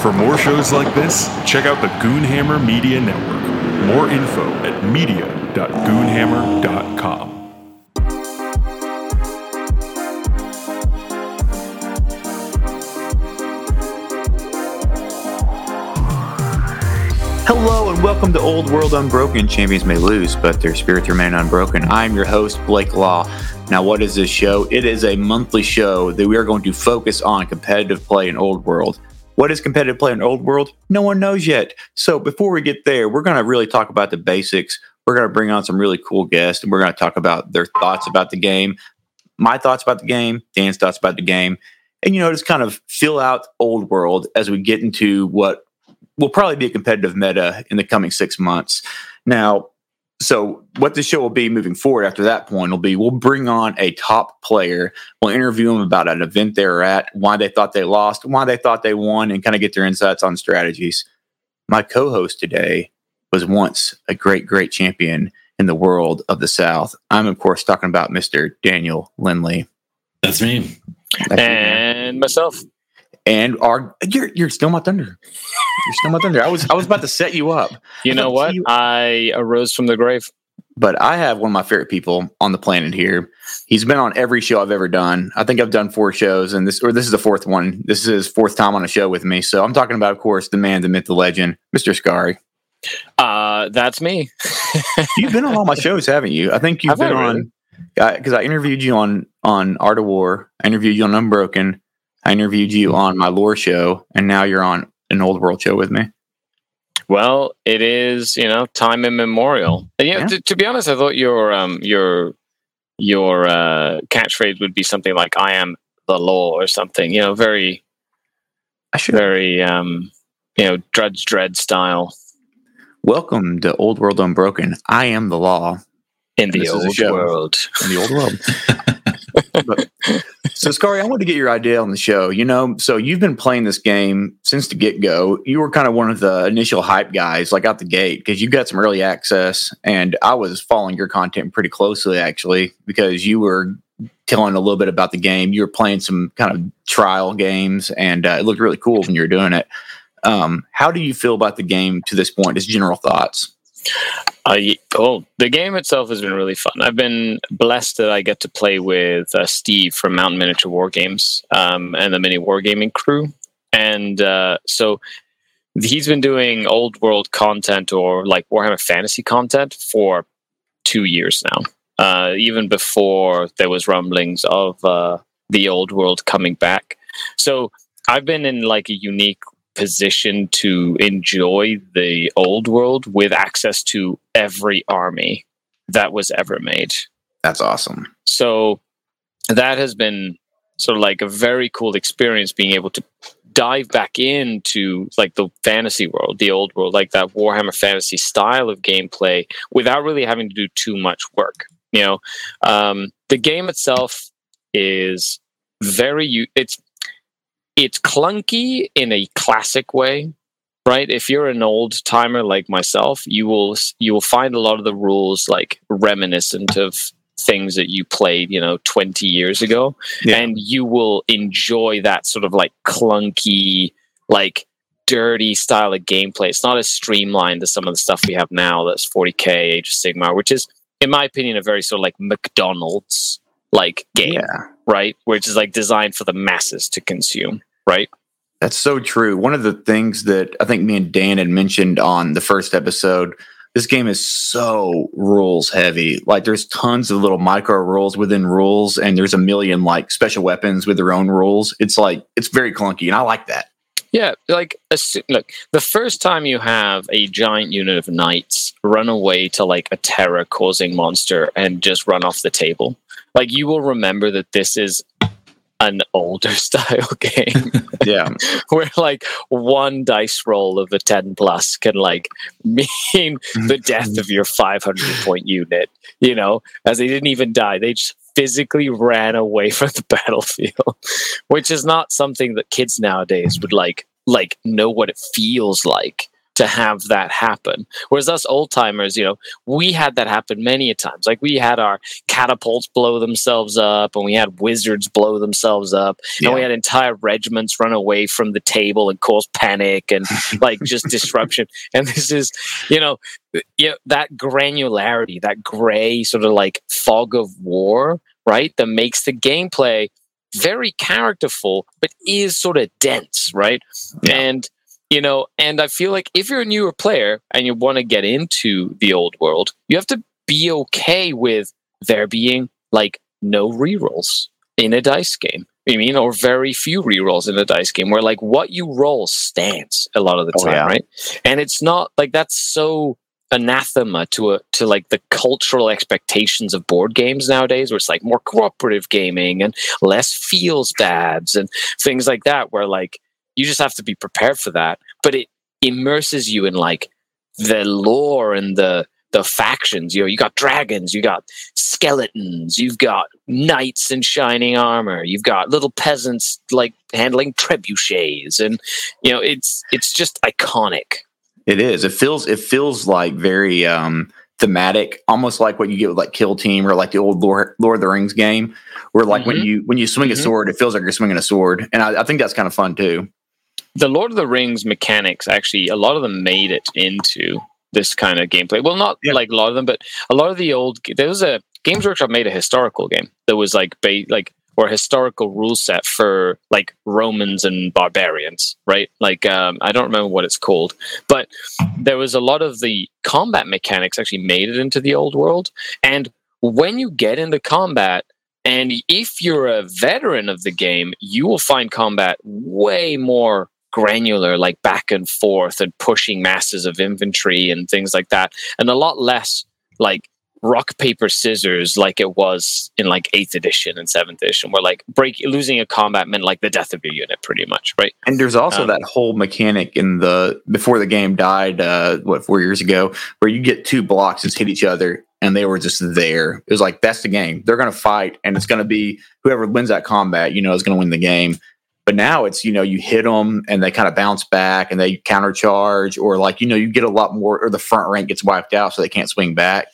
For more shows like this, check out the Goonhammer Media Network. More info at media.goonhammer.com. Hello and welcome to Old World Unbroken. Champions may lose, but their spirits remain unbroken. I'm your host, Blake Law. Now, what is this show? It is a monthly show that we are going to focus on competitive play in Old World. What is competitive play in Old World? No one knows yet. So before we get there, we're going to really talk about the basics. We're going to bring on some really cool guests, and we're going to talk about their thoughts about the game, my thoughts about the game, Dan's thoughts about the game, and, just kind of fill out Old World as we get into what will probably be a competitive meta in the coming 6 months. Now, so what the show will be moving forward after that point will be we'll bring on a top player. We'll interview them about an event they were at, why they thought they lost, why they thought they won, and kind of get their insights on strategies. My co-host today was once a great, great champion in the world of the South. I'm, of course, talking about Mr. Daniel Lindley. That's me. And myself. And you're still my thunder. You're still my thunder. I was about to set you up. You know what? I arose from the grave. But I have one of my favorite people on the planet here. He's been on every show I've ever done. I think I've done 4 shows, and this is the 4th one. This is his 4th time on a show with me. So I'm talking about, of course, the man, the myth, the legend, Mr. Scary. That's me. You've been on all my shows, haven't you? I think you've been on, because I interviewed you on Art of War. I interviewed you on Unbroken. I interviewed you on my lore show, and now you're on an Old World show with me. Well, it is, time immemorial. And, to be honest, I thought your catchphrase would be something like "I am the law" or something. Very Drudge Dredd style. Welcome to Old World Unbroken. I am the law in the old world. In the old world. So, Scary, I wanted to get your idea on the show. So you've been playing this game since the get-go. You were kind of one of the initial hype guys, like out the gate, because you got some early access, and I was following your content pretty closely, actually, because you were telling a little bit about the game. You were playing some kind of trial games, and it looked really cool when you were doing it. How do you feel about the game to this point? Just general thoughts. The game itself has been really fun. I've been blessed that I get to play with Steve from Mountain Miniature War Games and the Mini Wargaming crew. And so he's been doing Old World content or like Warhammer Fantasy content for 2 years now, even before there was rumblings of the Old World coming back. So I've been in like a unique position to enjoy the Old World with access to every army that was ever made. That's awesome. So that has been sort of like a very cool experience, being able to dive back into like the fantasy world, the Old World, like that Warhammer Fantasy style of gameplay without really having to do too much work. The game itself is it's clunky in a classic way, right? If you're an old timer like myself, you will find a lot of the rules like reminiscent of things that you played, 20 years ago. Yeah. And you will enjoy that sort of like clunky, like dirty style of gameplay. It's not as streamlined as some of the stuff we have now that's 40K, Age of Sigmar, which is, in my opinion, a very sort of like McDonald's like game, right? Which is like designed for the masses to consume, right? That's so true. One of the things that I think me and Dan had mentioned on the first episode, this game is so rules heavy. Like there's tons of little micro rules within rules, and there's a million like special weapons with their own rules. It's very clunky, and I like that. Yeah, like look, the first time you have a giant unit of knights run away to like a terror-causing monster and just run off the table, like you will remember that this is an older style game. Yeah. Where like one dice roll of a 10 plus can like mean the death of your 500 point unit, as they didn't even die. They just physically ran away from the battlefield, which is not something that kids nowadays would like know what it feels like to have that happen. Whereas us old timers, we had that happen many a times. Like we had our catapults blow themselves up, and we had wizards blow themselves up, and we had entire regiments run away from the table and cause panic and like just disruption. And this is, that granularity, that gray sort of like fog of war, right? That makes the gameplay very characterful, but is sort of dense, right? Yeah. And I feel like if you're a newer player and you want to get into the old world, you have to be okay with there being like no rerolls in a dice game. Or very few rerolls in a dice game where like what you roll stands a lot of the time, right? And it's not like that's so anathema to like the cultural expectations of board games nowadays, where it's like more cooperative gaming and less feels bads and things like that, where like you just have to be prepared for that. But it immerses you in like the lore and the factions. You got dragons, you got skeletons, you've got knights in shining armor, you've got little peasants like handling trebuchets, and it's just iconic. It is. It feels like very thematic, almost like what you get with like Kill Team or like the old Lord of the Rings game, where like when you swing a sword, it feels like you're swinging a sword, and I think that's kind of fun too. The Lord of the Rings mechanics, actually, a lot of them made it into this kind of gameplay. Well, not like a lot of them, but a lot of the old. There was a Games Workshop made a historical game that was like or a historical rule set for like Romans and barbarians, right? Like I don't remember what it's called, but there was a lot of the combat mechanics actually made it into the old world. And when you get into combat, and if you're a veteran of the game, you will find combat way more granular, like back and forth and pushing masses of infantry and things like that, and a lot less like rock paper scissors like it was in like 8th edition and 7th edition, where like losing a combat meant like the death of your unit pretty much, right? And there's also that whole mechanic in before the game died 4 years ago, where you get two blocks and hit each other and they were just there. It was like, that's the game, they're going to fight, and it's going to be whoever wins that combat is going to win the game. But now it's, you hit them and they kind of bounce back and they countercharge, or like, you get a lot more, or the front rank gets wiped out so they can't swing back.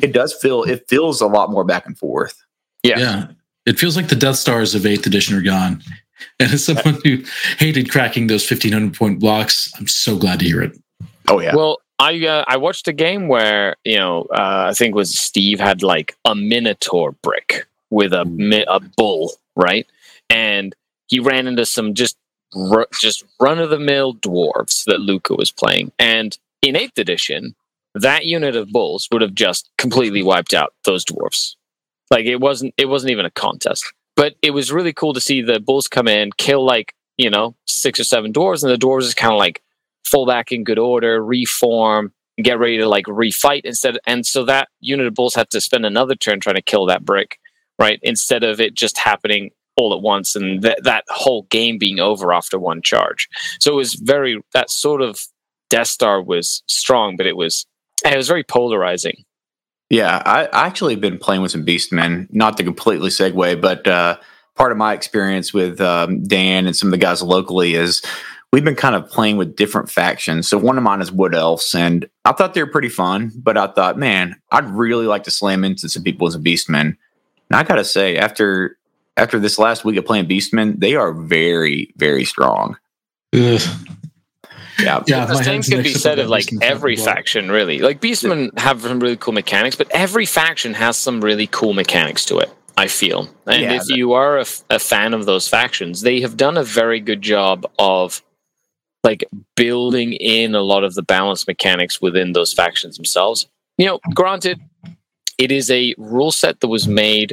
It feels a lot more back and forth. Yeah. It feels like the Death Stars of 8th edition are gone. And as someone who hated cracking those 1,500 point blocks, I'm so glad to hear it. Oh, yeah. Well, I watched a game where, I think it was Steve had like a Minotaur brick with a bull, right? And he ran into some just run-of-the-mill dwarves that Luca was playing. And in 8th edition, that unit of bulls would have just completely wiped out those dwarves. Like it wasn't even a contest. But it was really cool to see the bulls come in, kill like, 6 or 7 dwarves, and the dwarves just kind of like fall back in good order, reform, and get ready to like refight instead. And so that unit of bulls had to spend another turn trying to kill that brick, right? Instead of it just happening all at once and that whole game being over after one charge. So it was that sort of Death Star was strong, but it was very polarizing. Yeah, I actually have been playing with some Beastmen, not to completely segue, but part of my experience with Dan and some of the guys locally is we've been kind of playing with different factions. So one of mine is Wood Elves, and I thought they were pretty fun, but I thought, man, I'd really like to slam into some people as a Beastmen. And I got to say, after this last week of playing Beastmen, they are very, very strong. Ugh. Yeah, the same could be said of like every faction, really. Like Beastmen have some really cool mechanics, but every faction has some really cool mechanics to it, I feel. And if you are a fan of those factions, they have done a very good job of like building in a lot of the balance mechanics within those factions themselves. Granted, it is a rule set that was made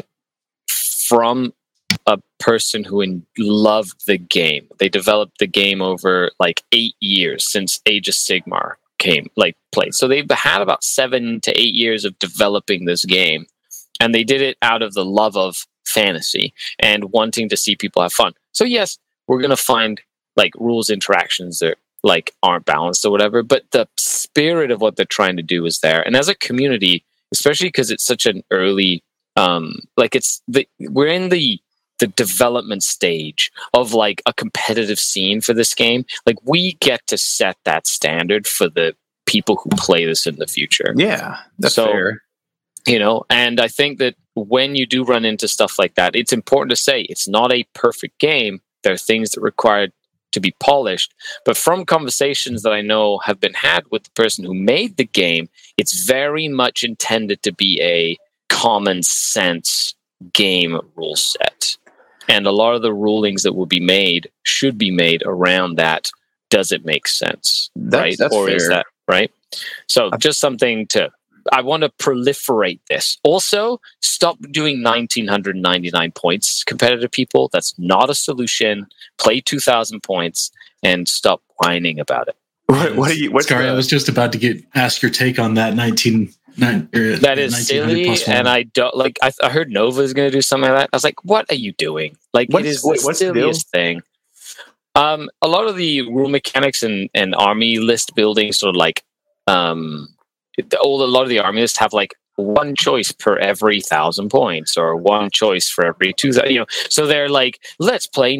from a person who loved the game. They developed the game over like 8 years since Age of Sigmar played. So they've had about 7 to 8 years of developing this game, and they did it out of the love of fantasy and wanting to see people have fun. So yes, we're going to find like rules interactions that like aren't balanced or whatever, but the spirit of what they're trying to do is there. And as a community, especially because it's such an early we're in the the development stage of like a competitive scene for this game. Like we get to set that standard for the people who play this in the future. Yeah, that's fair. You know, and I think that when you do run into stuff like that, it's important to say it's not a perfect game. There are things that require to be polished. But from conversations that I know have been had with the person who made the game, it's very much intended to be a common sense game rule set. And a lot of the rulings that will be made should be made around that. Does it make sense? Right? That's or fair. Is that right? So just something I want to proliferate this. Also, stop doing 1,999 points, competitive people. That's not a solution. Play 2,000 points and stop whining about it. Scary, I was just about to ask your take on that 19. That is silly, and I don't like. I heard Nova is going to do something like that. I was like, "What are you doing?" Like, it is the silliest thing. A lot of the rule mechanics and army list building, sort of like, a lot of the army lists have like one choice per every 1,000 points, or one choice for every 2,000. You know, so they're like, let's play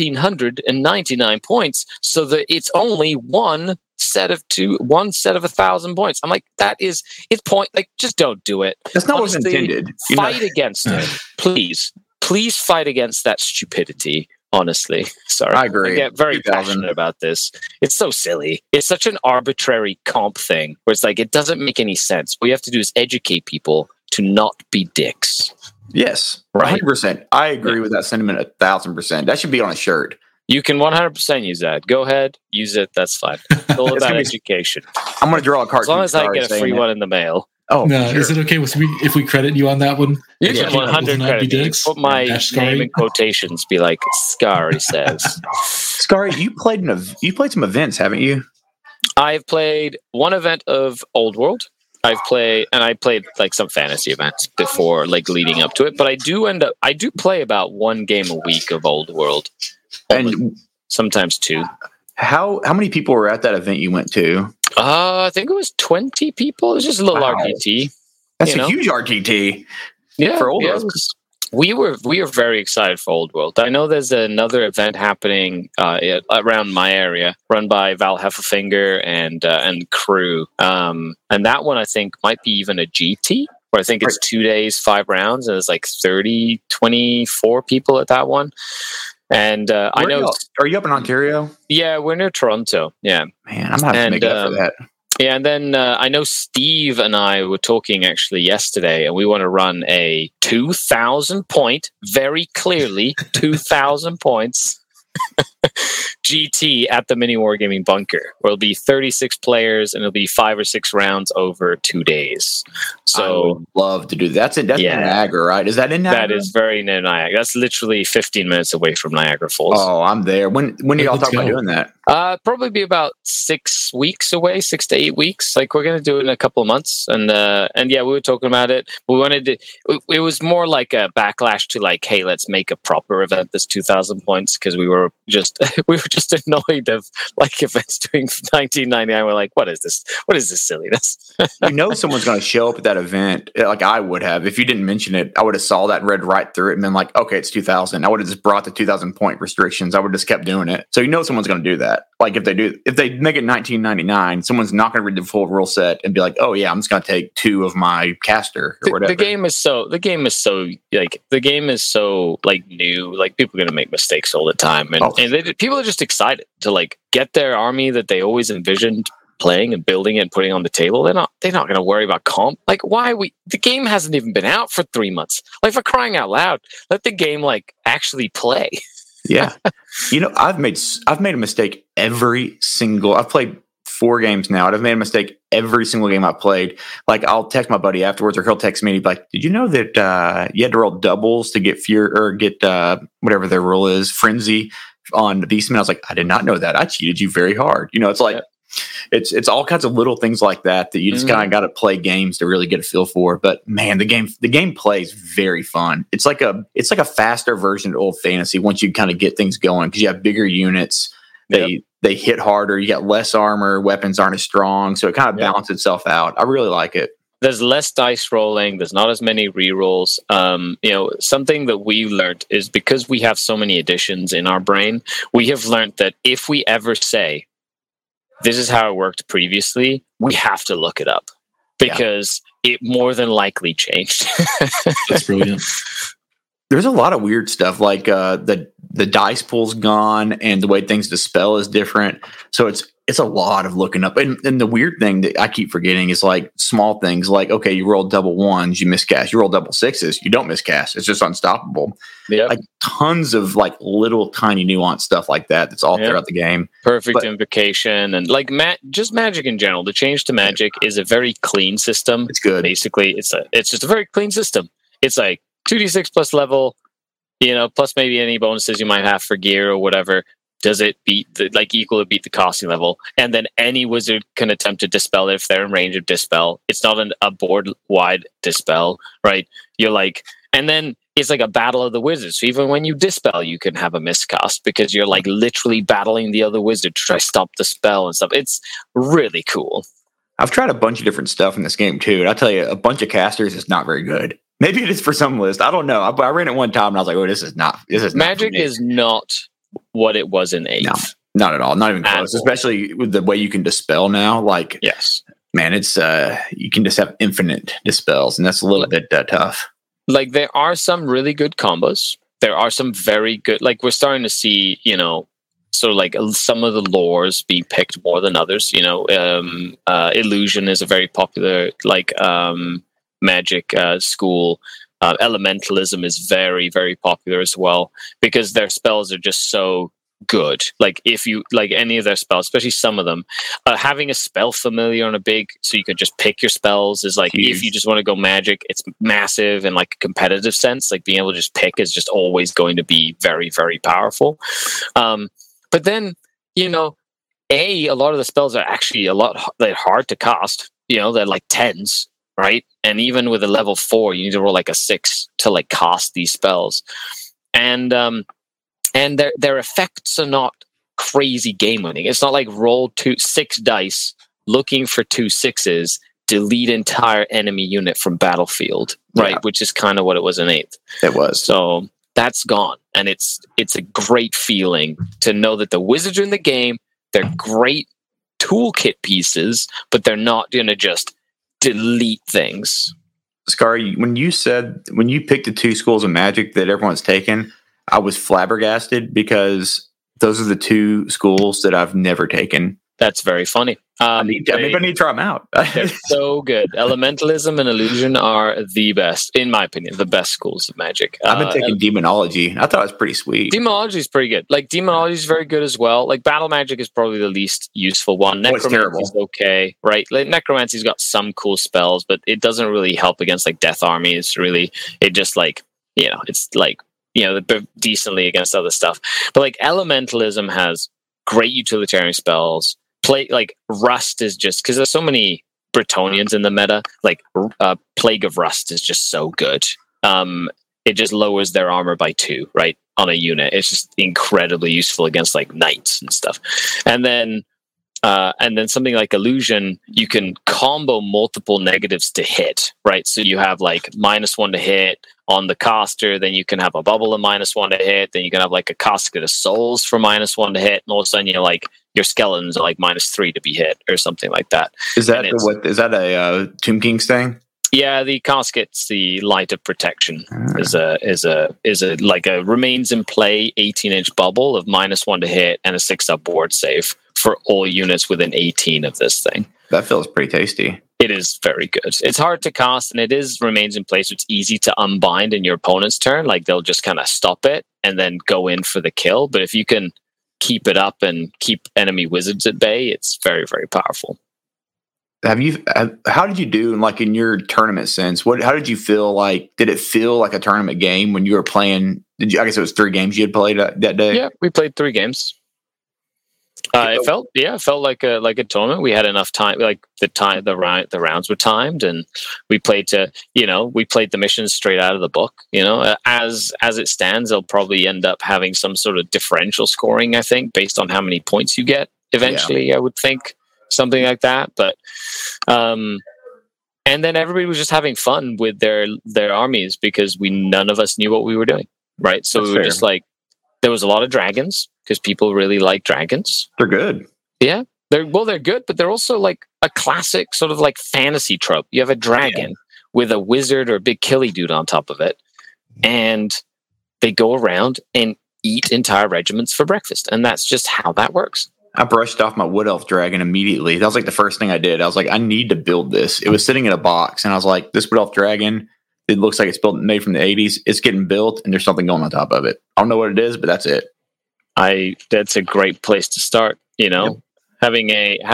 1,999 points, so that it's only one set of 1,000 points. I'm like, it's point. Like, just don't do it. That's not what's intended. Fight against it, please. Please fight against that stupidity. Honestly, sorry. I agree. I get very passionate about this. It's so silly. It's such an arbitrary comp thing where it's like, it doesn't make any sense. What you have to do is educate people to not be dicks. Yes, right. 100%. I agree with that sentiment 1,000%. That should be on a shirt. You can 100% use that. Go ahead, use it. That's fine. It's all about education. I'm going to draw a cartoon. As long as I get a free one in the mail. Oh, no! Sure. Is it okay if we credit you on that one? You can 100 credit. Put my name in quotations. Be like, Scary says. Scary, you played some events, haven't you? I've played one event of Old World. I played like some fantasy events before, like leading up to it. But I do play about one game a week of Old World, and sometimes two. How many people were at that event you went to? I think it was 20 people. It was just a little RTT. That's a huge RTT. Yeah, for Old World. We were very excited for Old World. I know there's another event happening around my area, run by Val Heffelfinger and crew. And that one I think might be even a GT, where I think it's 2 days, 5 rounds, and it's like 24 people at that one. And I know. Are you up in Ontario? Yeah, we're near Toronto. Yeah, man, I'm gonna have to make up for that. Yeah, and then I know Steve and I were talking actually yesterday, and we want to run a 2,000 point, very clearly 2,000 points GT at the Mini Wargaming Bunker, where it'll be 36 players and it'll be 5 or 6 rounds over 2 days. So I would love to do that. That's in Niagara, right? Is that in Niagara? That is very near Niagara. That's literally 15 minutes away from Niagara Falls. Oh, I'm there. When do y'all talk about doing that? Probably be about 6 weeks away, 6 to 8 weeks. Like, we're going to do it in a couple of months. And yeah, we were talking about it. We wanted to, it was more like a backlash to like, hey, let's make a proper event that's 2,000 points, because we were just annoyed of like events doing 1999. We're like, what is this? What is this silliness? Someone's going to show up at that event. Like I would have, if you didn't mention it, I would have saw that and read right through it and been like, okay, it's 2,000. I would have just brought the 2,000 point restrictions. I would have just kept doing it. So someone's going to do that. Like if they make it 1999, someone's not going to read the full rule set and be like, oh yeah, I'm just going to take 2 of my caster or whatever. The game is so like new. Like, people are going to make mistakes all the time, and people are just excited to like get their army that they always envisioned playing and building it and putting on the table. They're not going to worry about comp. Like, the game hasn't even been out for 3 months. Like, for crying out loud, let the game like actually play. Yeah. I've made a mistake I've played 4 games now, and I've made a mistake every single game I've played. Like, I'll text my buddy afterwards, or he'll text me and he'd be like, did you know that you had to roll doubles to get whatever their rule is, Frenzy on the Beastman? I was like, I did not know that. I cheated you very hard. It's like, it's all kinds of little things like that you just kind of got to play games to really get a feel for. But man, the game plays very fun. It's like a faster version of Old Fantasy once you kind of get things going, because you have bigger units. They hit harder. You got less armor. Weapons aren't as strong, so it kind of balances itself out. I really like it. there's less dice rolling. There's not as many rerolls. Something that we learned is because we have so many additions in our brain, we have learned that if we ever say, this is how it worked previously, we have to look it up because it more than likely changed. That's brilliant. There's a lot of weird stuff, like the dice pool's gone and the way things dispel is different. So it's a lot of looking up. And the weird thing that I keep forgetting is like small things like, okay, you roll double ones, you miscast. You roll double sixes, you don't miscast. It's just unstoppable. Yeah. Like tons of like little tiny nuanced stuff like that that's all throughout the game. Perfect invocation and like just Magic in general. The change to Magic is a very clean system. It's good. Basically, it's just a very clean system. It's like 2d6 plus level, plus maybe any bonuses you might have for gear or whatever. Does it beat equal to beat the costing level? And then any wizard can attempt to dispel it if they're in range of dispel. It's not a board wide dispel, right? You're like, and then it's like a battle of the wizards. So even when you dispel, you can have a miscast because you're like literally battling the other wizard to try to stop the spell and stuff. It's really cool. I've tried a bunch of different stuff in this game too, and I'll tell you, a bunch of casters is not very good. Maybe it is for some list. I don't know. I ran it one time and I was like, "Oh, this is not." Magic is not what it was in 8th. No, not at all. Not even close. Especially with the way you can dispel now. Like, yes, man, it's you can just have infinite dispels, and that's a little bit tough. Like, there are some really good combos. There are some very good. Like, we're starting to see, sort of like some of the lores be picked more than others. Illusion is a very popular Magic school. Elementalism is very, very popular as well because their spells are just so good. Like if you like any of their spells, especially some of them, having a spell familiar on a big, so you can just pick your spells is like, if you just want to go Magic, it's massive in like a competitive sense. Like being able to just pick is just always going to be very, very powerful. But then, a lot of the spells are actually they're hard to cast. They're like 10s. Right. And even with a level 4, you need to roll like a 6 to like cast these spells. And their effects are not crazy game winning. It's not like roll 6 dice looking for 2 6s, delete entire enemy unit from battlefield. Right. Yeah. Which is kind of what it was in 8th. It was. So that's gone. And it's a great feeling to know that the wizards are in the game. They're great toolkit pieces, but they're not going to just delete things. Scar, when you picked the 2 schools of Magic that everyone's taken, I was flabbergasted because those are the 2 schools that I've never taken. That's very funny. I need to try them out. They're so good. Elementalism and Illusion are the best, in my opinion, the best schools of Magic. I've been taking Demonology. I thought it was pretty sweet. Demonology is pretty good. Like Demonology is very good as well. Like Battle Magic is probably the least useful one. Necromancy is okay, right? Like, Necromancy's got some cool spells, but it doesn't really help against like Death Army. It's just like, it's like, decently against other stuff. But like Elementalism has great utilitarian spells. Like Rust is just because there's so many Bretonnians in the meta. Like Plague of Rust is just so good. It just lowers their armor by 2, right, on a unit. It's just incredibly useful against like knights and stuff. And then something like Illusion, you can combo multiple negatives to hit, right? So you have like -1 to hit on the caster, then you can have a bubble of -1 to hit, then you can have like a casket of souls for -1 to hit, and all of a sudden your skeletons are like -3 to be hit or something like that. Is that a Tomb King's thing? Yeah, the casket's the Light of Protection. Is a like a remains in play 18-inch bubble of -1 to hit and a 6-up ward save for all units within 18 of this thing. That feels pretty tasty. It is very good. It's hard to cast, and it remains in place, so it's easy to unbind in your opponent's turn. Like they'll just kind of stop it and then go in for the kill. But if you can keep it up and keep enemy wizards at bay, it's very, very powerful. How did you do in your tournament sense? How did you feel like? Did it feel like a tournament game when you were playing? I guess it was 3 games you had played that day. Yeah, we played 3 games. It felt like a tournament. We had enough time, like the rounds were timed, and we played the missions straight out of the book. As it stands, they'll probably end up having some sort of differential scoring, I think, based on how many points you get eventually. Yeah. I would think something like that. But And then everybody was just having fun with their armies because none of us knew what we were doing, right? So we were just like, there was a lot of dragons because people really like dragons. They're good. Yeah, they're good, but they're also like a classic sort of like fantasy trope. You have a dragon with a wizard or a big killy dude on top of it, and they go around and eat entire regiments for breakfast, and that's just how that works. I brushed off my Wood Elf Dragon immediately. That was like the first thing I did. I was like, I need to build this. It was sitting in a box, and I was like, this Wood Elf Dragon, it looks like it's made from the 80s. It's getting built, and there's something going on top of it. I don't know what it is, but that's it. That's a great place to start. Having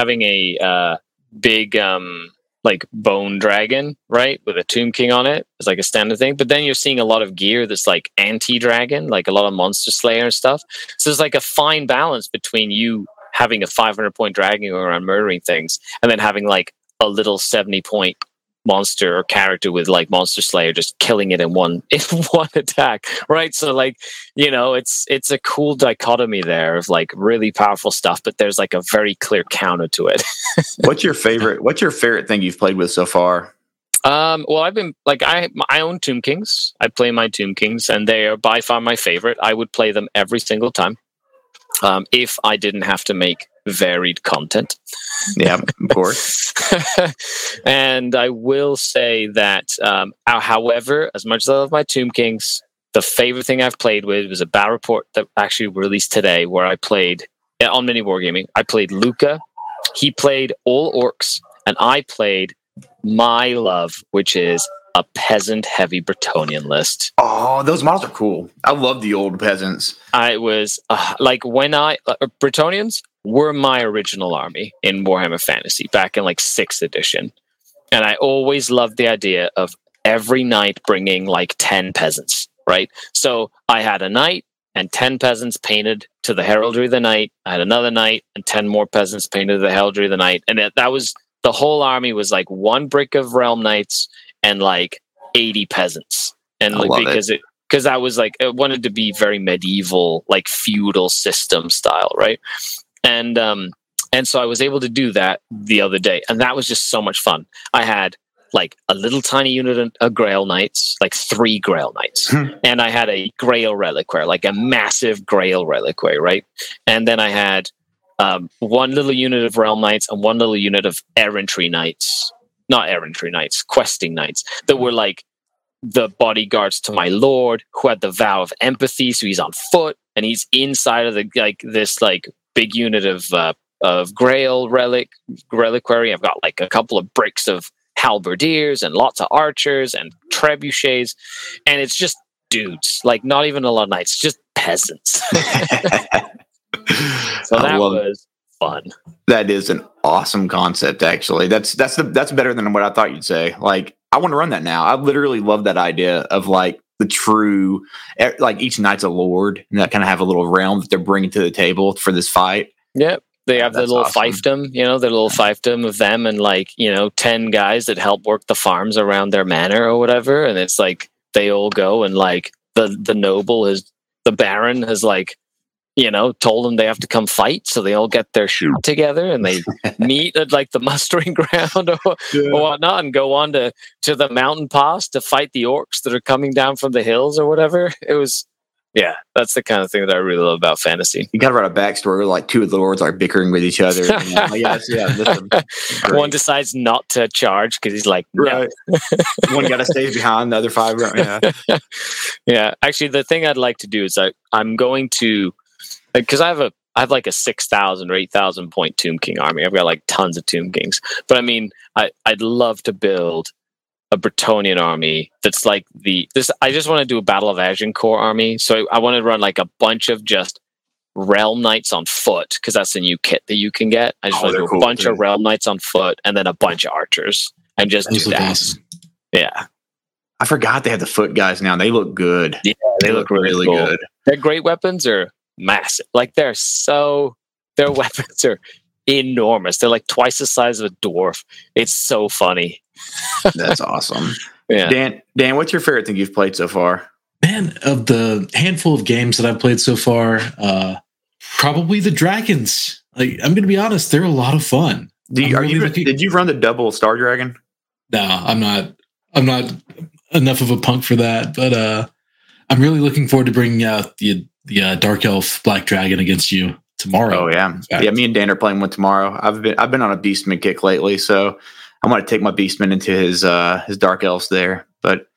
a big like bone dragon, right, with a Tomb King on it is like a standard thing. But then you're seeing a lot of gear that's like anti-dragon, like a lot of Monster Slayer and stuff. So there's like a fine balance between you having a 500-point dragon going around murdering things, and then having like a little 70-point monster or character with like Monster Slayer just killing it in one attack, right? So like, it's a cool dichotomy there of like really powerful stuff, but there's like a very clear counter to it. What's your favorite thing you've played with so far? Well, I've been like, I own Tomb Kings. I play my Tomb Kings, and they are by far my favorite. I would play them every single time if I didn't have to make varied content. Yeah, of course. And I will say that, however, as much as I love my Tomb Kings, the favorite thing I've played with was a battle report that actually released today, where I played on Mini Wargaming. I played Luca. He played all orcs, and I played my love, which is a peasant-heavy Bretonnian list. Oh, those models are cool. I love the old peasants. I was like, when Bretonnians were my original army in Warhammer Fantasy back in like 6th edition. And I always loved the idea of every knight bringing like 10 peasants, right? So I had a knight and 10 peasants painted to the heraldry of the knight. I had another knight and 10 more peasants painted to the heraldry of the knight. And that was, the whole army was like one brick of realm knights and like 80 peasants. And like, because I was like, I wanted to be very medieval, like feudal system style, right? And so I was able to do that the other day, and that was just so much fun. I had like a little tiny unit of Grail Knights, like 3 Grail Knights, and I had a Grail Reliquary, like a massive Grail Reliquary, right? And then I had one little unit of Realm Knights and one little unit of Errantry Knights, not Errantry Knights, Questing Knights, that were like the bodyguards to my lord, who had the Vow of Empathy, so he's on foot and he's inside of the like this like big unit of Grail Reliquary. I've got like a couple of bricks of halberdiers and lots of archers and trebuchets, and it's just dudes, like not even a lot of knights, just peasants. So that was fun. That is an awesome concept, actually. That's better than what I thought you'd say. Like, I want to run that now. I literally love that idea of like the true, like each knight's a lord, and that kind of have a little realm that they're bringing to the table for this fight. Yep. They have their little fiefdom, their little fiefdom of them and like, 10 guys that help work the farms around their manor or whatever. And it's like, they all go and like the noble the baron has like, told them they have to come fight. So they all get their shit together and they meet at like the mustering ground or whatnot and go on to the mountain pass to fight the orcs that are coming down from the hills or whatever. It was, that's the kind of thing that I really love about fantasy. You got to write a backstory where like 2 of the lords are bickering with each other. One decides not to charge because he's like, no. Right. One got to stay behind the other 5. Yeah. Yeah. Actually, the thing I'd like to do is I'm going to, because I have like a 6,000 or 8,000 point Tomb King army. I've got like tons of Tomb Kings. But I mean, I'd love to build a Bretonnian army that's like I just want to do a Battle of Agincourt army. So I want to run like a bunch of just Realm Knights on foot, because that's the new kit that you can get. I just want to do a bunch of Realm Knights on foot and then a bunch of archers and just do that. Awesome. Yeah. I forgot they have the foot guys now. They look good. Yeah, they look really cool. Good. Their great weapons are massive. Like their weapons are enormous. They're like twice the size of a dwarf. It's so funny. That's awesome. Yeah. Dan, what's your favorite thing you've played so far? Man, of the handful of games that I've played so far, probably the Dragons. Like, I'm going to be honest, they're a lot of fun. Did you run the double Star Dragon? No, I'm not. I'm not enough of a punk for that. But I'm really looking forward to bringing out the Dark Elf Black Dragon against you tomorrow. Oh yeah, yeah. Me and Dan are playing one tomorrow. I've been on a Beastman kick lately, so I'm going to take my Beastman into his Dark Elves there. But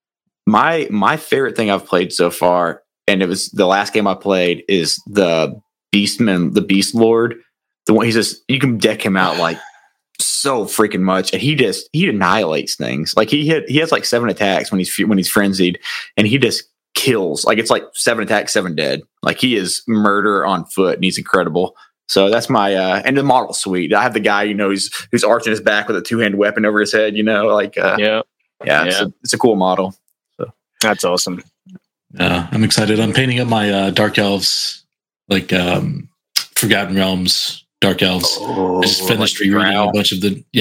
my favorite thing I've played so far, and it was the last game I played, is the Beastman, the Beast Lord. The one you can deck him out like so freaking much, and he annihilates things. Like he has like 7 attacks when he's frenzied, and he just kills. Like it's like 7 attacks, 7 dead. Like he is murder on foot, and he's incredible. So that's my and the model's sweet. I have the guy, who's arching his back with a 2-hand weapon over his head. Yeah. It's a cool model. So that's awesome. I'm excited. I'm painting up my Dark Elves, like Forgotten Realms Dark Elves. I just finished rereading a bunch of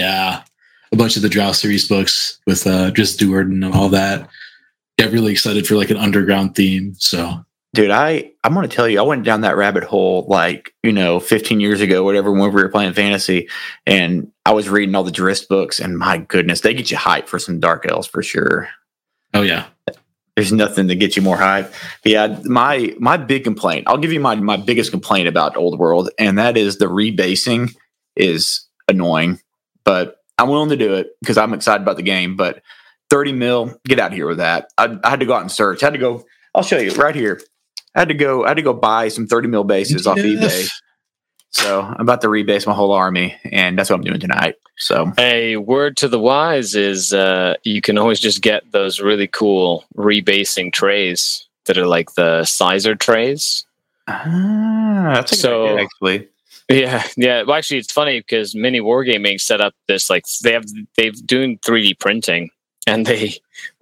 the Drow series books with just Duard and all that. Get really excited for like an underground theme. So, dude, I'm going to tell you, I went down that rabbit hole 15 years ago, whatever, when we were playing fantasy, and I was reading all the Drizzt books, and my goodness, they get you hyped for some Dark Elves for sure. Oh yeah. There's nothing to get you more hype. Yeah, my big complaint, I'll give you my biggest complaint about Old World, and that is the rebasing is annoying, but I'm willing to do it because I'm excited about the game. But 30 mil, get out of here with that. I had to go out and search. I'll show you right here. I had to go buy some 30 mil bases off eBay. So I'm about to rebase my whole army, and that's what I'm doing tonight. So a word to the wise is you can always just get those really cool rebasing trays that are like the sizer trays. That's a good idea, actually. Yeah. Well, actually, it's funny because Mini Wargaming set up this they've doing 3D printing, and they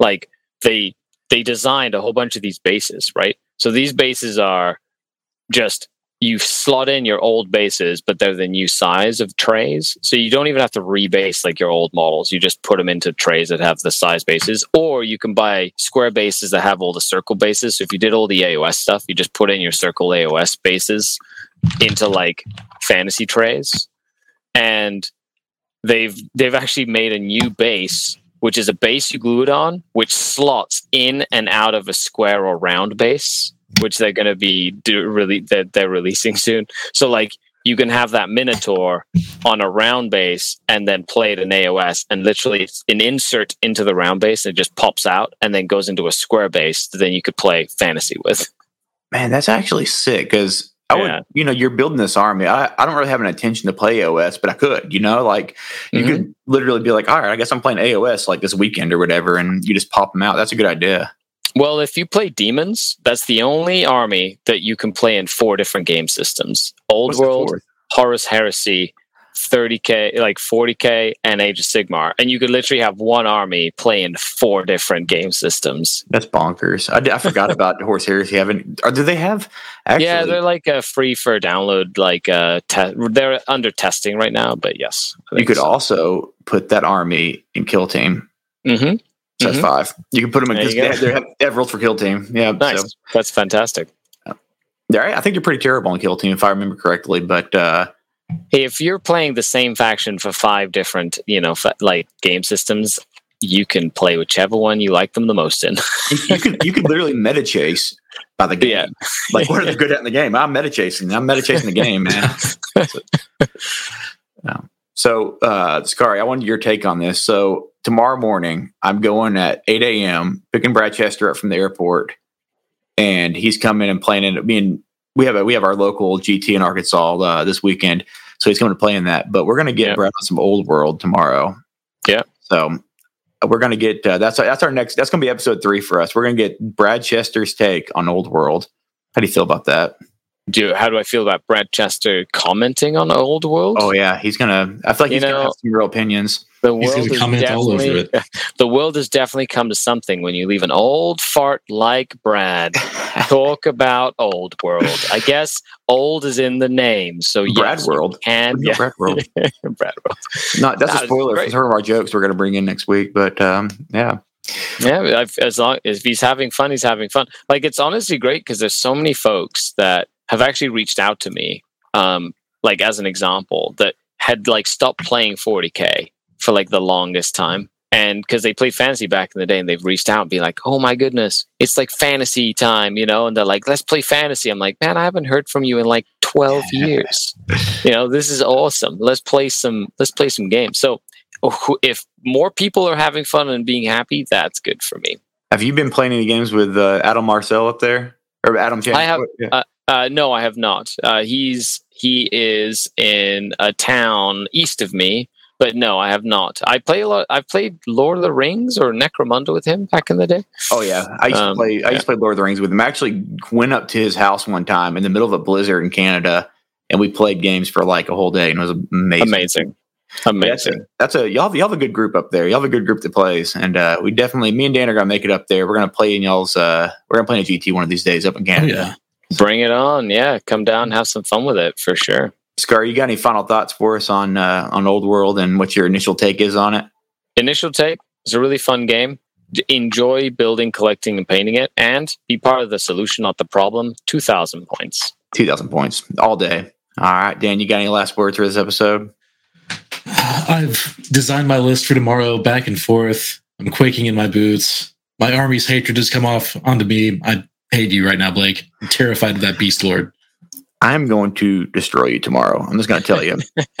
designed a whole bunch of these bases, right? So these bases are just, you slot in your old bases, but they're the new size of trays. So you don't even have to rebase like your old models. You just put them into trays that have the size bases, or you can buy square bases that have all the circle bases. So if you did all the AOS stuff, you just put in your circle AOS bases into like fantasy trays. And they've actually made a new base, which is a base you glue it on, which slots in and out of a square or round base, which they're going to be they're releasing soon. So like you can have that Minotaur on a round base and then play it in AOS, and literally it's an insert into the round base, and it just pops out and then goes into a square base that then you could play fantasy with. Man, that's actually sick, because you're building this army. I don't really have an intention to play AOS, but I could, you could literally be like, all right, I guess I'm playing AOS like this weekend or whatever, and you just pop them out. That's a good idea. Well, if you play Demons, that's the only army that you can play in 4 different game systems. Old World, Horus Heresy, 30K, like 40K, and Age of Sigmar. And you could literally have one army play in 4 different game systems. That's bonkers. I forgot about Horus Heresy. Do they have? Actually? Yeah, they're like free for download. They're under testing right now, but yes. You could also put that army in Kill Team. Mm-hmm. So that's 5. You can put them in, because they have rules for Kill Team. Yeah, nice. So. That's fantastic. I think you're pretty terrible in Kill Team, if I remember correctly. But hey, if you're playing the same faction for 5 different, game systems, you can play whichever one you like them the most in. you could literally meta chase by the game. Yeah. Like, what are they good at in the game? I'm meta chasing the game, man. So, Scary, I wanted your take on this. So tomorrow morning, I'm going at 8 a.m., picking Brad Chester up from the airport, and he's coming and playing. We have our local GT in Arkansas this weekend, so he's coming to play in that. But we're going to get Brad on some Old World tomorrow. Yeah. So we're going to get that's our next. That's going to be episode 3 for us. We're going to get Brad Chester's take on Old World. How do you feel about that? How do I feel about Brad Chester commenting on Old World? Oh yeah, I feel like he's gonna have some real opinions. The world has definitely come to something when you leave an old fart like Brad talk about Old World. I guess old is in the name, so Brad World. Brad World. Brad World. That's a spoiler for some of our jokes we're going to bring in next week. But yeah. Yeah, as long as he's having fun, he's having fun. Like, it's honestly great because there's so many folks that have actually reached out to me, as an example, that had stopped playing 40K for the longest time, And because they played fantasy back in the day, and they've reached out and be like, "Oh my goodness, it's like fantasy time," And they're like, "Let's play fantasy." I'm like, "Man, I haven't heard from you in like 12 years. This is awesome. Let's play some games." So if more people are having fun and being happy, that's good for me. Have you been playing any games with Adam Marcel up there, or Adam James? I have. No, I have not. He is in a town east of me. But no, I have not. I play a lot. I've played Lord of the Rings or Necromunda with him back in the day. Oh yeah, I used to play. I used to play Lord of the Rings with him. I actually went up to his house one time in the middle of a blizzard in Canada, and we played games for like a whole day, and it was amazing. Amazing. Y'all have a good group up there. Y'all have a good group that plays, and me and Dan are gonna make it up there. We're gonna play in y'all's. We're gonna play in a GT one of these days up in Canada. Oh, yeah. Bring it on! Yeah, come down, and have some fun with it for sure. Scar, you got any final thoughts for us on Old World and what your initial take is on it? Initial take: it's a really fun game. Enjoy building, collecting, and painting it, and be part of the solution, not the problem. 2,000 points. 2,000 points all day. All right, Dan, you got any last words for this episode? I've designed my list for tomorrow back and forth. I'm quaking in my boots. My army's hatred has come off onto me. I hate you right now, Blake. I'm terrified of that beast lord. I'm going to destroy you tomorrow. I'm just going to tell you.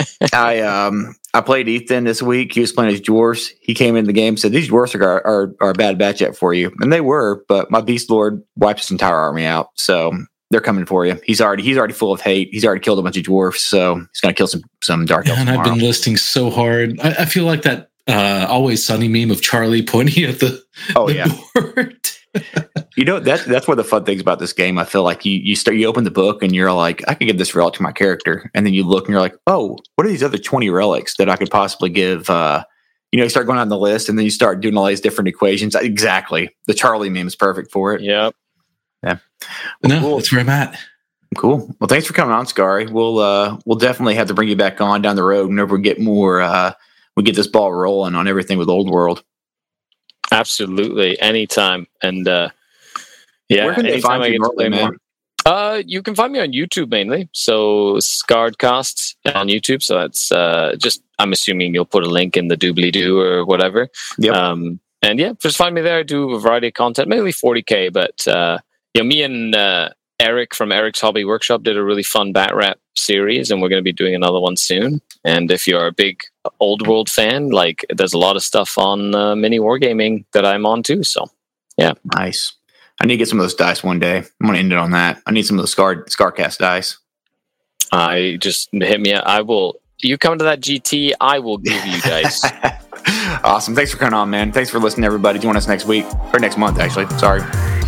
I played Ethan this week. He was playing his dwarves. He came in the game and said, "These dwarves are a bad matchup for you," and they were. But my beast lord wiped his entire army out, so they're coming for you. He's already full of hate. He's already killed a bunch of dwarves, so he's going to kill some dark elves. And I've been listing so hard. I feel like that Always Sunny meme of Charlie pointing at the board. That's one of the fun things about this game. I feel like you open the book and you're like, I could give this relic to my character, and then you look and you're like, oh, what are these other 20 relics that I could possibly give? You start going on the list, and then you start doing all these different equations. Exactly, the Charlie meme is perfect for it. Yep. Yeah. No, cool. That's where I'm at. Cool. Well, thanks for coming on, Scary. We'll definitely have to bring you back on down the road whenever we get more. We get this ball rolling on everything with Old World. Absolutely, anytime. And where can they find you normally, man? You can find me on YouTube mainly. So Scarredcast on YouTube. So that's I'm assuming you'll put a link in the doobly-doo or whatever. Yep. And yeah, just find me there. I do a variety of content, mainly 40K. But me and Eric from Eric's Hobby Workshop did a really fun Bat Rap series, and we're going to be doing another one soon. And if you're a big Old World fan, like there's a lot of stuff on Mini Wargaming that I'm on too. So yeah, nice. I need to get some of those dice one day. I'm going to end it on that. I need some of those Scarcast dice. I just hit me up. You come to that GT, I will give you dice. Awesome. Thanks for coming on, man. Thanks for listening, everybody. Join us next week or next month, actually. Sorry.